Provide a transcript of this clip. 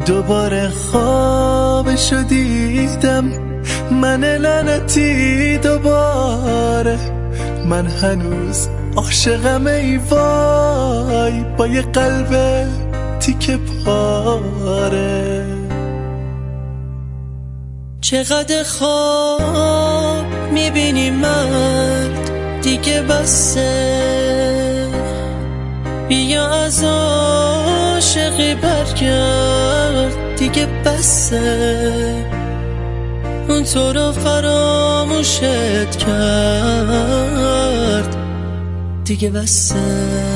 دوباره خوابشو دیدم، من لعنتی دوباره. من هنوز عاشقم ای وای، با یه قلب تیکه پاره. چقدر خواب میبینی مرد، دیگه بسه. بیا از عاشقی برگرد، دیگه بسه. اون تو رو فراموشت کرد، دیگه بسه.